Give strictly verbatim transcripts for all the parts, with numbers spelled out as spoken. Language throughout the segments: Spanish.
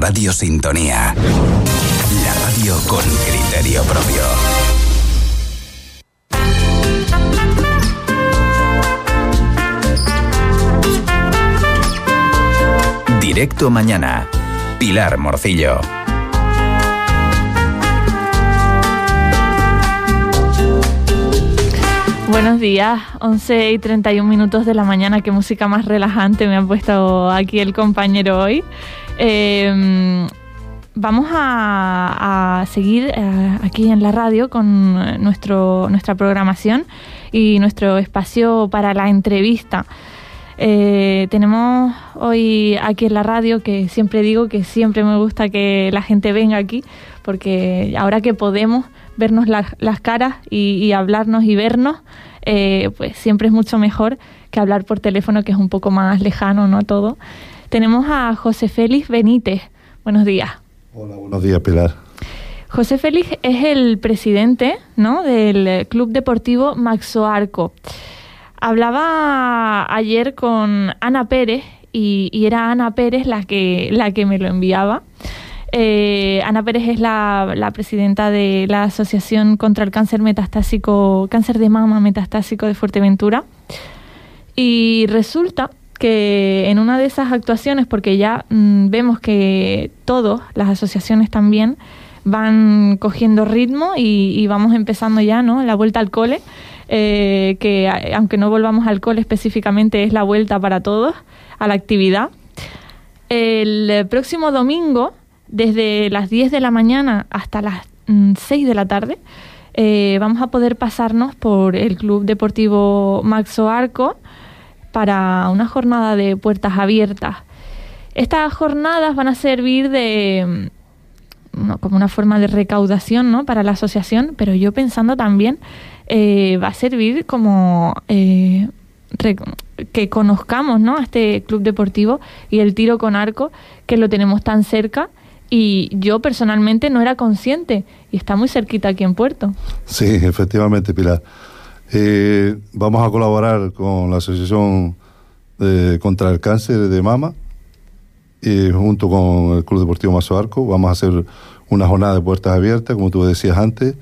Radio Sintonía. La radio con criterio propio. Directo Mañana. Pilar Morcillo. Buenos días, once y treinta y un minutos de la mañana. Qué música más relajante me ha puesto aquí el compañero hoy. Eh, vamos a, a seguir eh, aquí en la radio con nuestro, nuestra programación y nuestro espacio para la entrevista. Eh, tenemos hoy aquí en la radio, que siempre digo que siempre me gusta que la gente venga aquí, porque ahora que podemos vernos la, las caras y, y hablarnos y vernos, eh, pues siempre es mucho mejor que hablar por teléfono, que es un poco más lejano, ¿no? Todo. Tenemos a José Félix Benítez. Buenos días. Hola, buenos días, Pilar. José Félix es el presidente, ¿no?, del Club Deportivo Maxo Arco. Hablaba ayer con Ana Pérez y, y era Ana Pérez la que, la que me lo enviaba. Eh, Ana Pérez es la, la presidenta de la Asociación contra el Cáncer Metastásico, Cáncer de Mama Metastásico de Fuerteventura. Y resulta que en una de esas actuaciones, porque ya mmm, vemos que todas las asociaciones también van cogiendo ritmo y, y vamos empezando ya, ¿no?, la vuelta al cole. Eh, que aunque no volvamos al cole específicamente, es la vuelta para todos a la actividad. El próximo domingo, desde las diez de la mañana hasta las mm, seis de la tarde, eh, vamos a poder pasarnos por el Club Deportivo Maxo Arco para una jornada de puertas abiertas. Estas jornadas van a servir de no, como una forma de recaudación, ¿no?, para la asociación, pero yo pensando también eh, va a servir como eh, re, que conozcamos, ¿no?, a este club deportivo y el tiro con arco, que lo tenemos tan cerca, y yo personalmente no era consciente, y está muy cerquita aquí en Puerto. Sí, efectivamente, Pilar. Eh, vamos a colaborar con la Asociación de, contra el Cáncer de Mama, y junto con el Club Deportivo Maxo Arco vamos a hacer una jornada de puertas abiertas, como tú decías antes,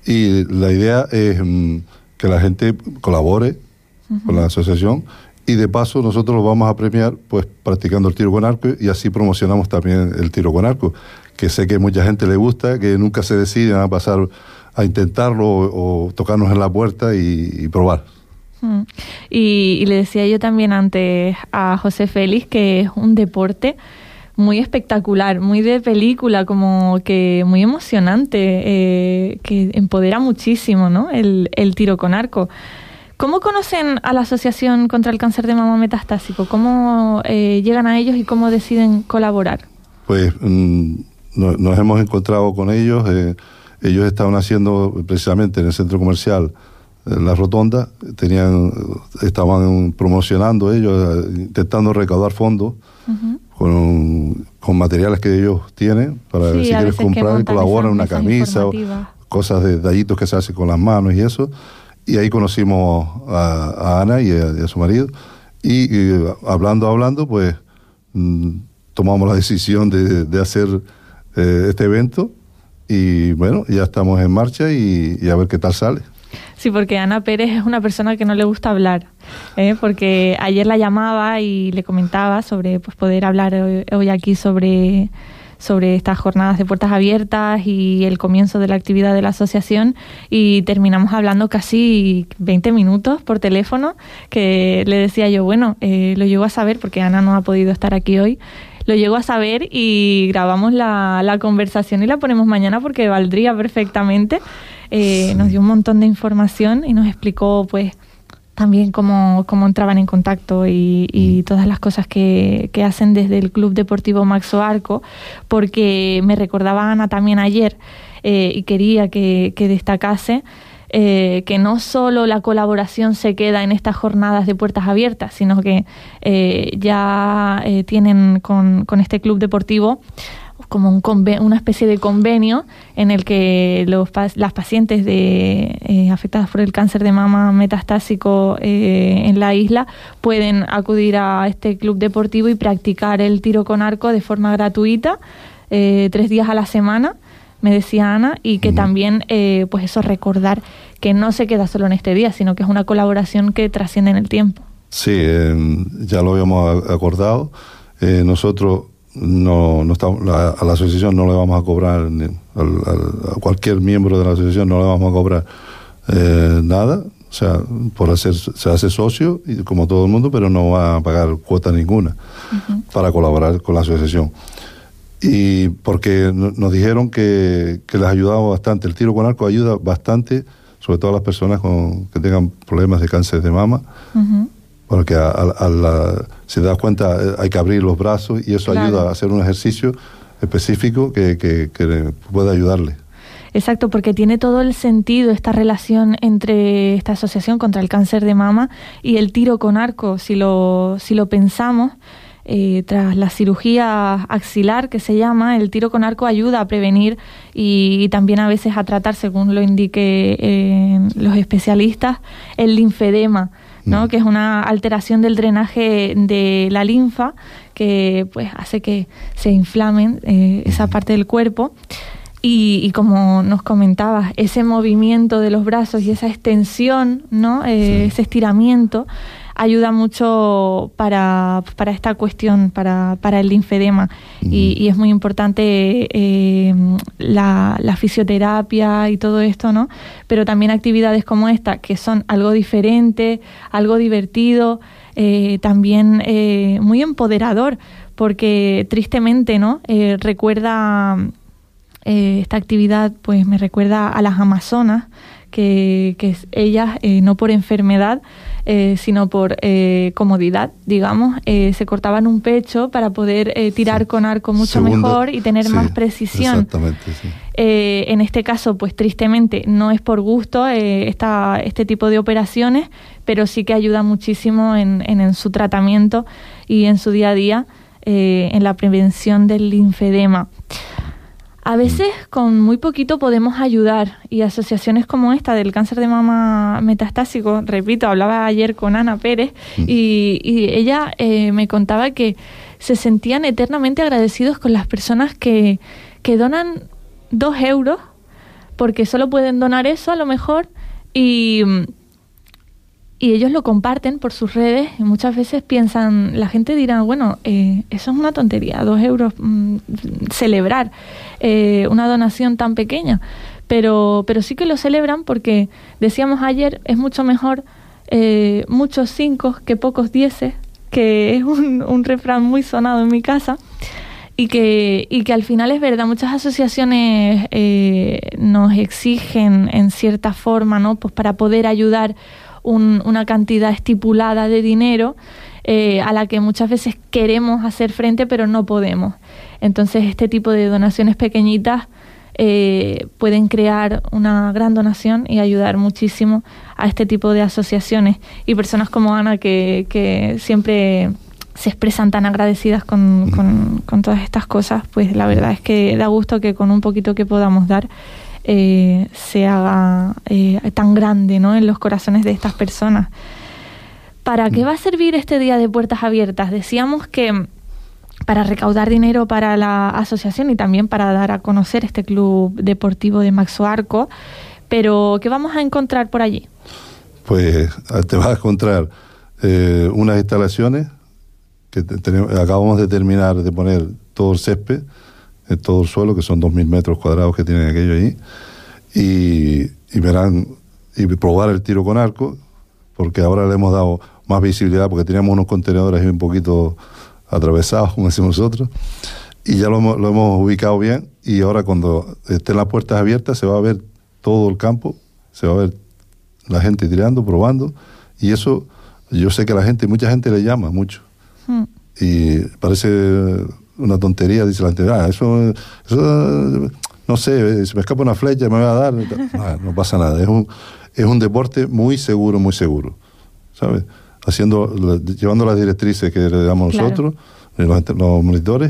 y la idea es um, que la gente colabore uh-huh. con la asociación, y de paso nosotros lo vamos a premiar pues practicando el tiro con arco, y así promocionamos también el tiro con arco, que sé que mucha gente le gusta, que nunca se deciden a pasar a intentarlo o, o tocarnos en la puerta y, y probar. Mm. Y, y le decía yo también antes a José Félix que es un deporte muy espectacular, muy de película, como que muy emocionante, eh, que empodera muchísimo, ¿no?, el, el tiro con arco. ¿Cómo conocen a la Asociación contra el Cáncer de Mama Metastásico? ¿Cómo eh, llegan a ellos y cómo deciden colaborar? Pues mm, no, nos hemos encontrado con ellos. Eh, ellos estaban haciendo precisamente en el centro comercial eh, La Rotonda, tenían, estaban promocionando ellos, eh, intentando recaudar fondos uh-huh. con, con materiales que ellos tienen para sí, si quieres comprar y colaboran una camisa o cosas de detallitos que se hacen con las manos y eso. Y ahí conocimos a, a Ana y a, y a su marido, y, y hablando, hablando, pues mm, tomamos la decisión de, de hacer eh, este evento, y bueno, ya estamos en marcha y, y a ver qué tal sale. Sí, porque Ana Pérez es una persona que no le gusta hablar, ¿eh? Porque ayer la llamaba y le comentaba sobre pues poder hablar hoy, hoy aquí sobre... sobre estas jornadas de puertas abiertas y el comienzo de la actividad de la asociación, y terminamos hablando casi veinte minutos por teléfono, que le decía yo, bueno, eh, lo llego a saber porque Ana no ha podido estar aquí hoy, lo llego a saber y grabamos la, la conversación y la ponemos mañana porque valdría perfectamente. Eh, nos dio un montón de información y nos explicó pues también cómo, cómo entraban en contacto y, y todas las cosas que, que hacen desde el Club Deportivo Maxo Arco, porque me recordaba Ana también ayer eh, y quería que, que destacase eh, que no solo la colaboración se queda en estas jornadas de puertas abiertas, sino que eh, ya eh, tienen con, con este club deportivo como un conven- una especie de convenio en el que los pa- las pacientes de, eh, afectadas por el cáncer de mama metastásico eh, en la isla pueden acudir a este club deportivo y practicar el tiro con arco de forma gratuita, eh, tres días a la semana, me decía Ana, y que uh-huh. también, eh, pues eso, recordar que no se queda solo en este día, sino que es una colaboración que trasciende en el tiempo. Sí, eh, ya lo habíamos acordado. Eh, nosotros no, no estamos, la, a la asociación no le vamos a cobrar, ni, al, al, a cualquier miembro de la asociación no le vamos a cobrar eh, nada, o sea, por hacer, se hace socio, y como todo el mundo, pero no va a pagar cuota ninguna uh-huh. para colaborar con la asociación. Y porque nos dijeron que, que les ayudaba bastante, el tiro con arco ayuda bastante, sobre todo a las personas con, que tengan problemas de cáncer de mama, uh-huh. porque a, a, a la, si te das cuenta hay que abrir los brazos y eso claro. ayuda a hacer un ejercicio específico que, que, que puede ayudarle. Exacto, porque tiene todo el sentido esta relación entre esta asociación contra el cáncer de mama y el tiro con arco, si lo, si lo pensamos. Eh, tras la cirugía axilar, que se llama, el tiro con arco ayuda a prevenir y, y también a veces a tratar, según lo indique eh, los especialistas, el linfedema, ¿no? Mm. Que es una alteración del drenaje de la linfa que pues hace que se inflamen eh, esa parte del cuerpo. Y, y como nos comentabas, ese movimiento de los brazos y esa extensión, ¿no? Eh, sí. Ese estiramiento ayuda mucho para, para esta cuestión, para, para el linfedema. Uh-huh. Y, y es muy importante eh, la, la fisioterapia y todo esto, ¿no? Pero también actividades como esta, que son algo diferente, algo divertido, eh, también eh, muy empoderador, porque tristemente, ¿no? Eh, recuerda... Eh, esta actividad pues me recuerda a las amazonas, que, que ellas eh, no por enfermedad eh, sino por eh, comodidad, digamos, eh, se cortaban un pecho para poder eh, tirar sí. con arco mucho Segunda, mejor y tener sí, más precisión. Exactamente, sí. Eh, en este caso, pues tristemente no es por gusto eh, esta, este tipo de operaciones, pero sí que ayuda muchísimo en, en, en su tratamiento y en su día a día, eh, en la prevención del linfedema. A veces con muy poquito podemos ayudar, y asociaciones como esta del cáncer de mama metastásico, repito, hablaba ayer con Ana Pérez y, y ella eh, me contaba que se sentían eternamente agradecidos con las personas que, que donan dos euros, porque solo pueden donar eso a lo mejor, y... y ellos lo comparten por sus redes y muchas veces piensan, la gente dirá, bueno, eh, eso es una tontería, dos euros, mmm, celebrar eh, una donación tan pequeña, pero, pero sí que lo celebran porque, decíamos ayer, es mucho mejor eh, muchos cinco que pocos dieces, que es un, un refrán muy sonado en mi casa, y que, y que al final es verdad, muchas asociaciones eh, nos exigen en cierta forma, ¿no? Pues para poder ayudar Un, una cantidad estipulada de dinero eh, a la que muchas veces queremos hacer frente pero no podemos. Entonces este tipo de donaciones pequeñitas eh, pueden crear una gran donación y ayudar muchísimo a este tipo de asociaciones y personas como Ana que, que siempre se expresan tan agradecidas con, con, con todas estas cosas. Pues la verdad es que da gusto que con un poquito que podamos dar Eh, se haga eh, tan grande, ¿no? En los corazones de estas personas. ¿Para qué va a servir este día de puertas abiertas? Decíamos que para recaudar dinero para la asociación y también para dar a conocer este club deportivo de Maxo Arco, pero ¿qué vamos a encontrar por allí? Pues te vas a encontrar eh, unas instalaciones que te, tenemos, acabamos de terminar de poner todo el césped, todo el suelo, que son dos mil metros cuadrados que tienen aquello ahí, y, y verán, y probar el tiro con arco, porque ahora le hemos dado más visibilidad, porque teníamos unos contenedores ahí un poquito atravesados, como decimos nosotros, y ya lo hemos, lo hemos ubicado bien, y ahora cuando estén las puertas abiertas se va a ver todo el campo, se va a ver la gente tirando, probando, y eso, yo sé que la gente, mucha gente le llama mucho, mm. y parece una tontería, dice la gente, ah, eso, eso, no sé, si me escapa una flecha me va a dar, no, no pasa nada, es un, es un deporte muy seguro, muy seguro, ¿sabes? Haciendo, llevando las directrices que le damos claro. nosotros, los, los monitores,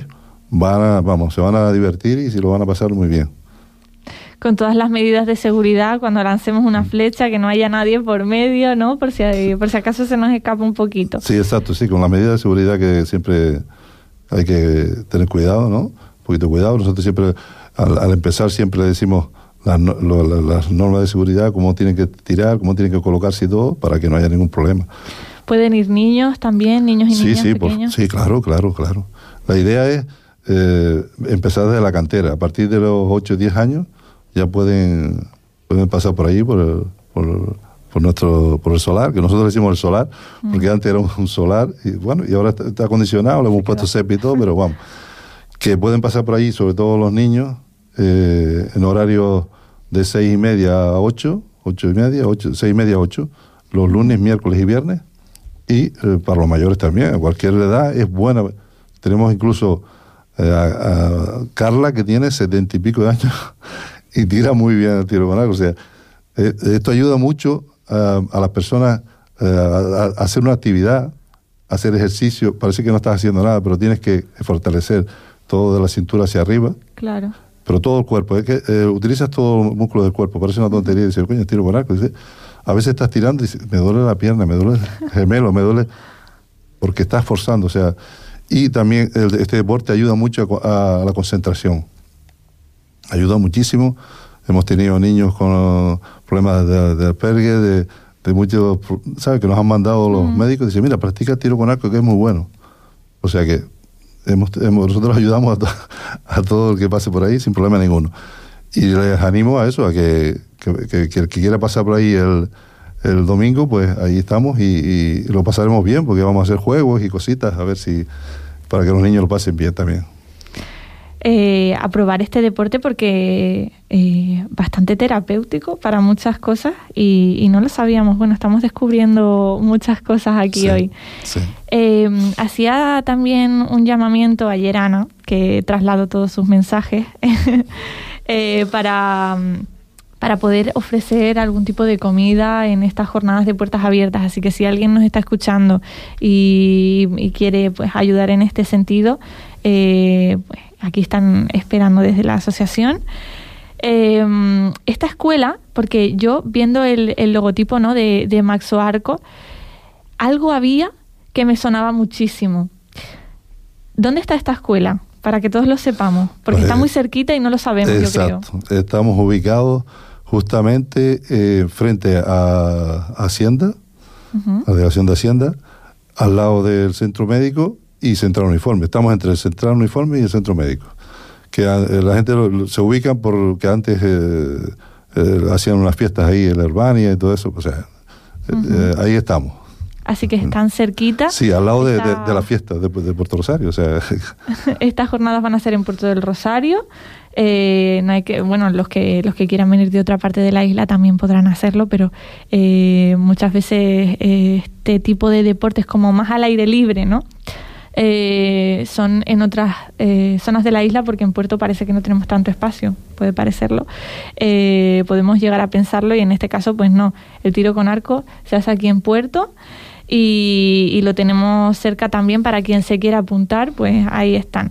van a, vamos, se van a divertir y se lo van a pasar muy bien. Con todas las medidas de seguridad, cuando lancemos una flecha, que no haya nadie por medio, ¿no? Por si hay, por si acaso se nos escapa un poquito. Sí, exacto, sí, con las medidas de seguridad que siempre hay que tener cuidado, ¿no? Un poquito de cuidado. Nosotros siempre, al, al empezar, siempre le decimos las, lo, las normas de seguridad, cómo tienen que tirar, cómo tienen que colocarse y todo, para que no haya ningún problema. ¿Pueden ir niños también, niños y sí, niñas sí, pequeños? Por, sí, claro, claro, claro. La idea es eh, empezar desde la cantera. A partir de los ocho o diez años ya pueden, pueden pasar por ahí, por el, por, por nuestro por el solar, que nosotros decimos el solar, mm. porque antes era un solar, y bueno, y ahora está, está acondicionado, le hemos puesto césped y todo, pero vamos, que pueden pasar por ahí, sobre todo los niños, eh, en horario de seis y media a ocho, ocho y media, ocho, seis y media a ocho, los lunes, miércoles y viernes, y eh, para los mayores también, a cualquier edad es buena. Tenemos incluso eh, a, a Carla, que tiene setenta y pico de años, y tira muy bien el tiro con arco. O sea, eh, esto ayuda mucho a, a las personas eh, a, a hacer una actividad, a hacer ejercicio. Parece que no estás haciendo nada, pero tienes que fortalecer todo de la cintura hacia arriba. Claro. Pero todo el cuerpo. Es que eh, utilizas todo el músculo del cuerpo. Parece una tontería decir, coño, tiro con arco. Dice, a veces estás tirando y dices, me duele la pierna, me duele el gemelo, me duele... Porque estás forzando, o sea... Y también el, este deporte ayuda mucho a, a la concentración. Ayuda muchísimo. Hemos tenido niños con uh, problemas de, de albergue, de, de muchos, ¿sabes? Que nos han mandado los mm. médicos. Dicen, mira, practica tiro con arco, que es muy bueno. O sea que hemos, hemos, nosotros ayudamos a, to, a todo el que pase por ahí sin problema ninguno. Y les animo a eso, a que, que, que, que el que quiera pasar por ahí el, el domingo, pues ahí estamos y, y lo pasaremos bien, porque vamos a hacer juegos y cositas, a ver si, para que los niños lo pasen bien también. Eh, a probar este deporte porque eh, bastante terapéutico para muchas cosas y, y no lo sabíamos. Bueno, estamos descubriendo muchas cosas aquí sí, hoy. Sí. Eh, hacía también un llamamiento ayer Ana, que trasladó todos sus mensajes, eh, para, para poder ofrecer algún tipo de comida en estas jornadas de puertas abiertas. Así que si alguien nos está escuchando y, y quiere pues ayudar en este sentido, eh, pues aquí están esperando desde la asociación. Eh, esta escuela, porque yo viendo el, el logotipo, ¿no? de, de Maxo Arco, algo había que me sonaba muchísimo. ¿Dónde está esta escuela? Para que todos lo sepamos, porque pues, está muy cerquita y no lo sabemos, exacto. Yo creo. Estamos ubicados justamente eh, frente a Hacienda, uh-huh. la delegación de Hacienda, al lado del centro médico y Central Uniforme. Estamos entre el Central Uniforme y el Centro Médico. Que eh, la gente lo, lo, se ubican porque antes eh, eh, hacían unas fiestas ahí en la Urbania y todo eso. O sea, uh-huh. eh, ahí estamos. Así que están cerquita. Sí, al lado Esta... de, de, de la fiesta de, de Puerto Rosario. O sea. Estas jornadas van a ser en Puerto del Rosario. Eh, no hay que, bueno, los que los que quieran venir de otra parte de la isla también podrán hacerlo, pero eh, muchas veces eh, este tipo de deportes como más al aire libre, ¿no? Eh, son en otras eh, zonas de la isla, porque en Puerto parece que no tenemos tanto espacio, puede parecerlo. Eh, podemos llegar a pensarlo y en este caso pues no, el tiro con arco se hace aquí en Puerto y, y lo tenemos cerca también para quien se quiera apuntar, pues ahí están.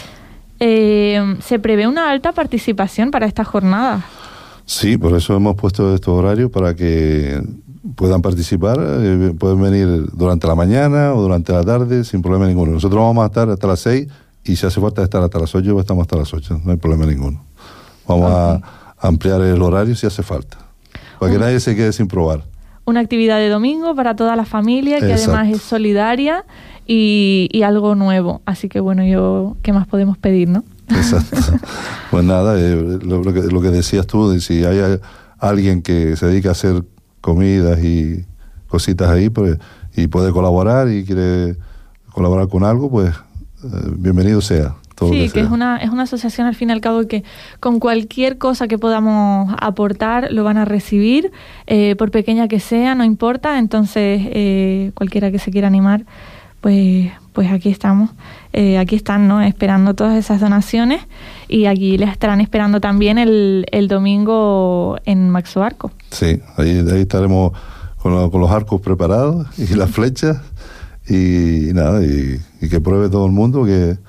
Eh, ¿Se prevé una alta participación para esta jornada? Sí, por eso hemos puesto estos horarios para que puedan participar, eh, pueden venir durante la mañana o durante la tarde sin problema ninguno. Nosotros vamos a estar hasta las seis y si hace falta estar hasta las ocho, estamos hasta las ocho, no hay problema ninguno. Vamos okay. a ampliar el horario si hace falta, para que uh, nadie se quede sin probar. Una actividad de domingo para toda la familia, que Exacto. además es solidaria y, y algo nuevo. Así que bueno, yo ¿qué más podemos pedir, no? Exacto. Pues nada, eh, lo, lo, que, lo que decías tú, de si hay a, alguien que se dedica a hacer comidas y cositas ahí, pues, y puede colaborar y quiere colaborar con algo, pues eh, bienvenido sea. Todo sí, que, que sea. es una es una asociación al fin y al cabo que con cualquier cosa que podamos aportar lo van a recibir, eh, por pequeña que sea, no importa. Entonces eh, cualquiera que se quiera animar, pues pues aquí estamos, eh, aquí están, ¿no? Esperando todas esas donaciones y aquí les estarán esperando también el, el domingo en Maxo Arco. Sí, ahí, ahí estaremos con, lo, con los arcos preparados y las flechas y, y nada, y, y que pruebe todo el mundo que,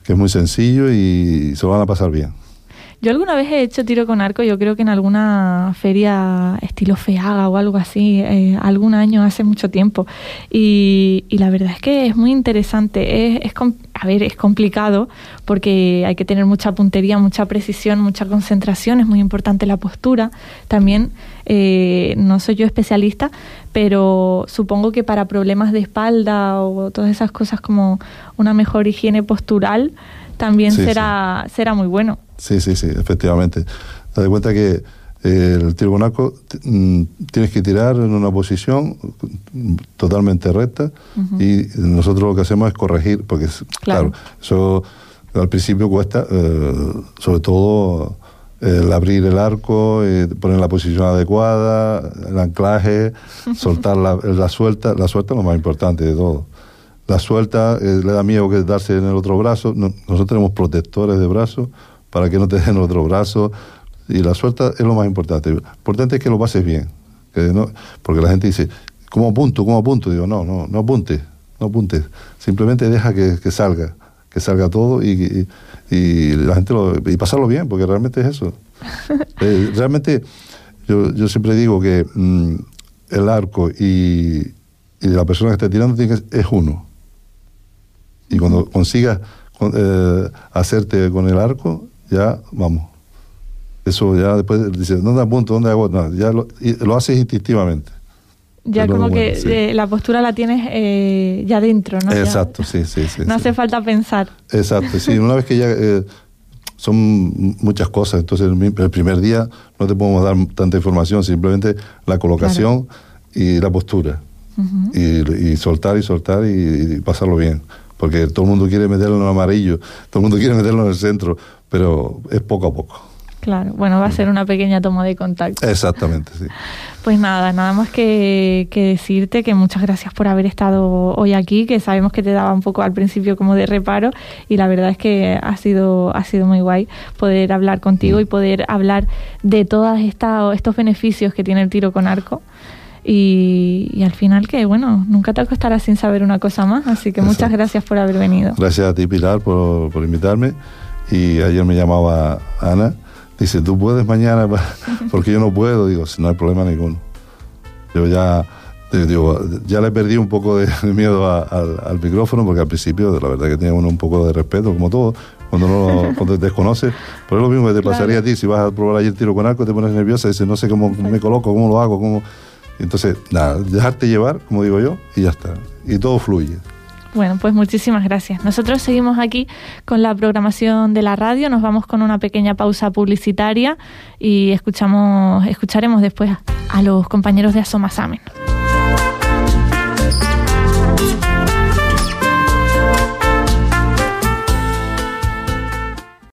que es muy sencillo y se lo van a pasar bien. Yo alguna vez he hecho tiro con arco, yo creo que en alguna feria estilo FEAGA o algo así, eh, algún año, hace mucho tiempo. Y, y la verdad es que es muy interesante. Es, es a ver, es complicado porque hay que tener mucha puntería, mucha precisión, mucha concentración. Es muy importante la postura. También, eh, no soy yo especialista, pero supongo que para problemas de espalda o todas esas cosas como una mejor higiene postural, también sí, será, sí. será muy bueno. Sí, sí, sí, efectivamente. Te das cuenta que eh, el tiro con arco t- tienes que tirar en una posición totalmente recta, uh-huh. y nosotros lo que hacemos es corregir, porque claro, claro eso al principio cuesta, eh, sobre todo eh, el abrir el arco, eh, poner la posición adecuada, el anclaje, soltar la, la suelta, la suelta es lo más importante de todo. La suelta eh, le da miedo que darse en el otro brazo. No, nosotros tenemos protectores de brazo para que no te den el otro brazo, y la suelta es lo más importante. Lo importante es que lo pases bien, que no, porque la gente dice, ¿cómo apunto? ¿Cómo apunto? Digo, no, no, no apuntes, no apuntes, simplemente deja que, que salga, que salga todo y, y, y la gente lo, y pasarlo bien, porque realmente es eso. eh, realmente yo, yo siempre digo que mmm, el arco y, y la persona que está tirando tiene que, es uno, y cuando consigas con, eh, hacerte con el arco, ya vamos, eso ya después dices, ¿dónde apunto? ¿Dónde hago? No, ya lo, lo haces instintivamente. Ya como bueno, que sí. eh, la postura la tienes eh, ya dentro, ¿no? Exacto, ya, sí, sí, sí. No sí. hace falta pensar. Exacto, sí, una vez que ya eh, son muchas cosas, entonces el, el primer día no te podemos dar tanta información, simplemente la colocación, claro, y la postura, uh-huh. y, y soltar y soltar y, y pasarlo bien, porque todo el mundo quiere meterlo en el amarillo, todo el mundo quiere meterlo en el centro, pero es poco a poco. Claro, bueno, va a ser una pequeña toma de contacto. Exactamente, sí. Pues nada, nada más que, que decirte que muchas gracias por haber estado hoy aquí, que sabemos que te daba un poco al principio como de reparo, y la verdad es que ha sido, ha sido muy guay poder hablar contigo, mm. y poder hablar de todos estos beneficios que tiene el tiro con arco. Y, y al final que, bueno, nunca te acostarás sin saber una cosa más, así que muchas Exacto. gracias por haber venido. Gracias a ti, Pilar, por, por invitarme. Y ayer me llamaba Ana, dice, ¿tú puedes mañana? Porque yo no puedo. Digo, no hay problema ninguno. Yo ya, digo, ya le perdí un poco de miedo a, al, al micrófono, porque al principio la verdad que tenía uno un poco de respeto, como todo, cuando no cuando te desconoces. Pero es lo mismo que te claro. pasaría a ti, si vas a probar ayer tiro con arco, te pones nerviosa y dices, no sé cómo me coloco, cómo lo hago, cómo... Entonces, nada, dejarte llevar, como digo yo, y ya está. Y todo fluye. Bueno, pues muchísimas gracias. Nosotros seguimos aquí con la programación de la radio, nos vamos con una pequeña pausa publicitaria y escuchamos, escucharemos después a los compañeros de Asomasamen.